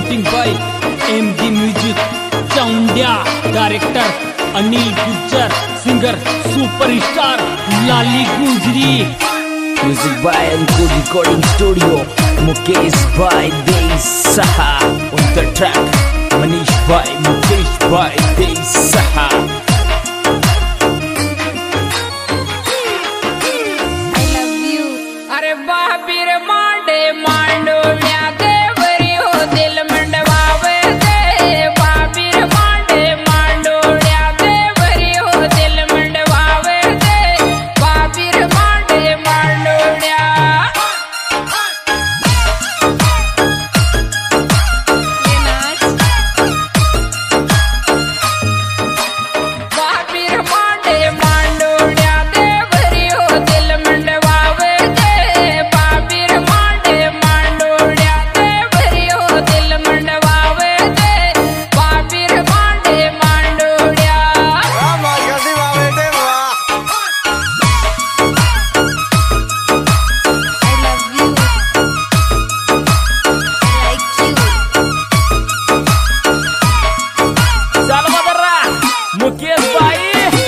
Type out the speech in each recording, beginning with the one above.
Recording by MD Music, Chaundia, Director Anil Gujjar, Singer Superstar Lali Gujri. Music by Anku Recording Studio, Mukesh by Desaha. On the track, Manish by Mukesh by Desaha. अरे बाबीर मांडे मांडो व्यादे worry हो दिल मंडवावे दे बाबीर मांडे मांडो व्यादे worry हो दिल मंडवावे दे बाबीर मांडे मांडो व्या बाबीर मांडे मांडो व्यादे worry हो दिल मंडवावे Mukesh Bhai.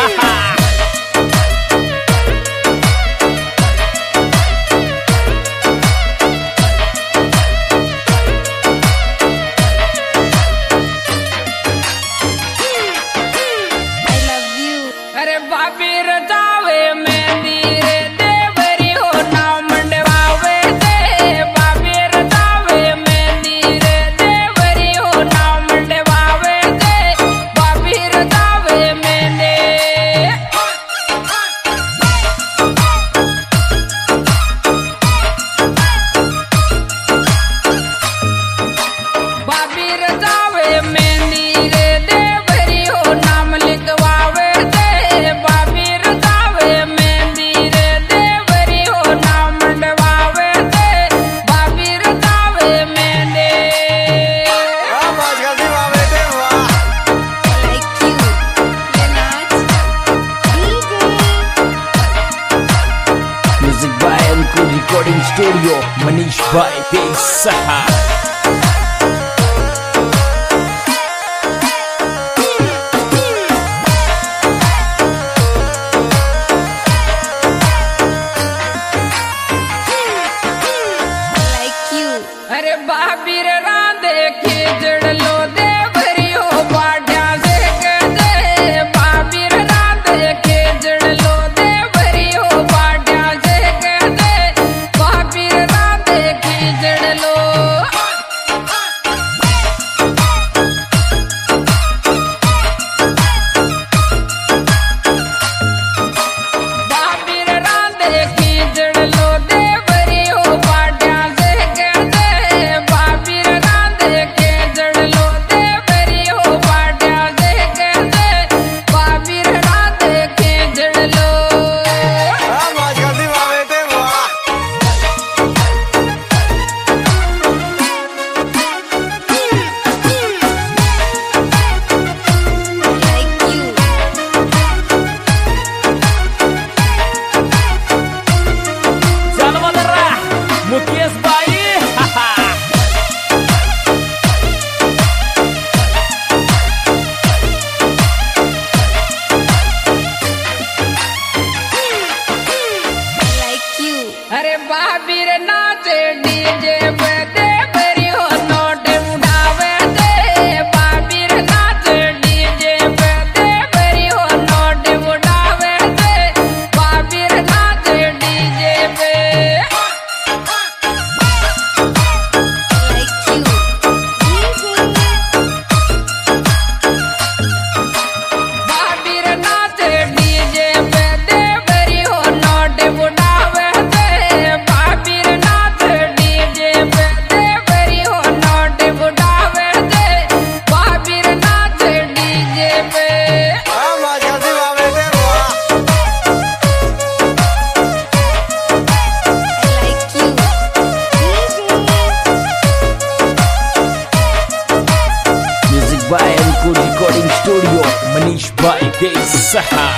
अरे बाबीर जावे मेहंदी रे देवरी हो नाव मंडवावे दे बाबीर जावे मेहंदी रे देवरी हो नाव मंडवावे दे बाबीर जावे मेहंदी बाबीर जावे मेहंदी रे देवरी हो नाम लिखवावे दे बाबीर जावे मेहंदी रे देवरी हो नाम मंडवावे दे बाबीर जावे मेहंदी Music by Anku Recording Studio, Manish by Desaha. अरे बाबीर रांधे खिचड़ लो देवरी हो बाढ़ा से दे बाबीर रांधे खिचड़ लो देवरी हो बाढ़ा से दे बाबीर रांधे खिचड़ लो बाबीर रांधे खिचड़ लो देवरी हो बाढ़ा से दे बाबीर रांधे खिचड़ लो देवरी हो बाढ़ा से दे बाबीर रांधे खिचड़ लो Salvador Mukesh Bhai. अरे बाबीर नाचे डीजे पे देवरी हो नोट उड़ावे दे बाबीर नाचे डीजे पे देवरी हो नोट उड़ावे दे बाबीर नाचे डीजे पे बाबीर नाचे डीजे पे देवरी हो नोट उड़ावे दे बाबीर नाचे डीजे पे देवरी हो नोट उड़ावे दे बाबीर नाचे डीजे पे Music by Anku Recording Studio, Manish by Desaha.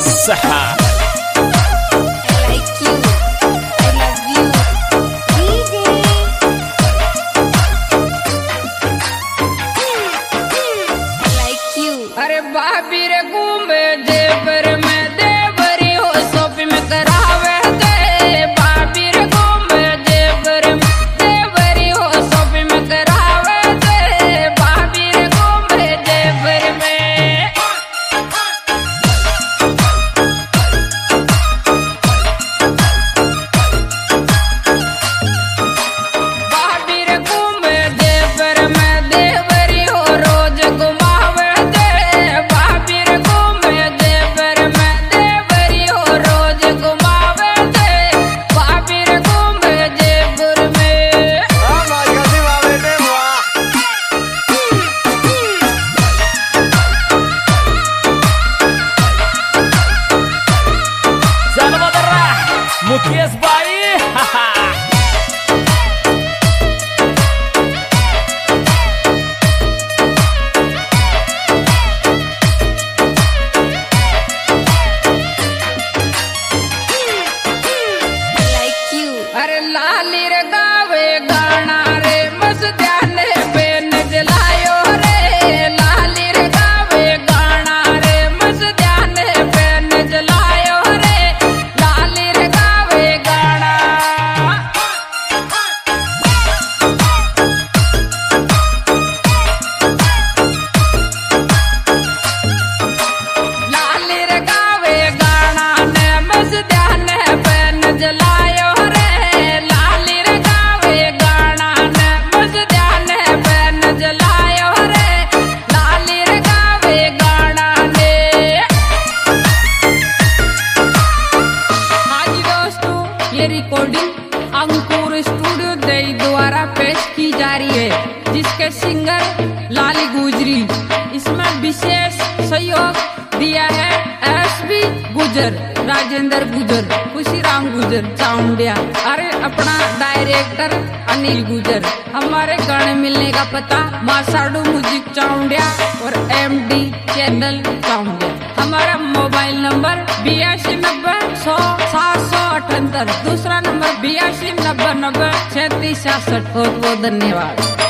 Saha. like you. I love you. DJ. like you. अरे भाभी रे घूमे जेवर में देवरी हो सोपी में करावे दे भाभी रे घूमे जेवर में देवरी हो सोपी में करावे दे भाभी रे घूमे जेवर में भाभी रे घूमे जेवर में देवरी हो रोज घुमावे दे भाभी रे घूमे जेवर में देवरी हो रोज घुमावे दे भाभी रे घूमे जेवर में Salvador Mukesh Bhai. like you. अरे लाली रे गावे गाना रे मस्त ध्यान पे नचलायो रे लाली रे गावे गाना रे मस्त ध्यान पे नचलायो रे लाली रे गावे गाना लाली रे गावे गाना ने मस्त ध्यान पे नचलायो रे लाली रे गावे गाना ने मस्त ध्यान पे नचलायो रे लाली रे गावे गाना ने हाँ जी दोस्तों ये रिकॉर्डिंग अंकुर स्टूडियो दई द्वारा पेश की जा रही है जिसके सिंगर लाली गुजरी इसमें विशेष सहयोग दिया है एसबी गुजर राजेंद्र गुजर खुशीराम गुजर चाउंडिया अरे अपना डायरेक्टर अनिल गुजर हमारे गाने मिलने का पता मासाडू म्यूजिक चाउंडिया और एमडी चैनल चाउंडिया हमारा मोबाइल नंबर 8290 100 778 दूसरा नंबर 8290 3666 बहुत बहुत धन्यवाद।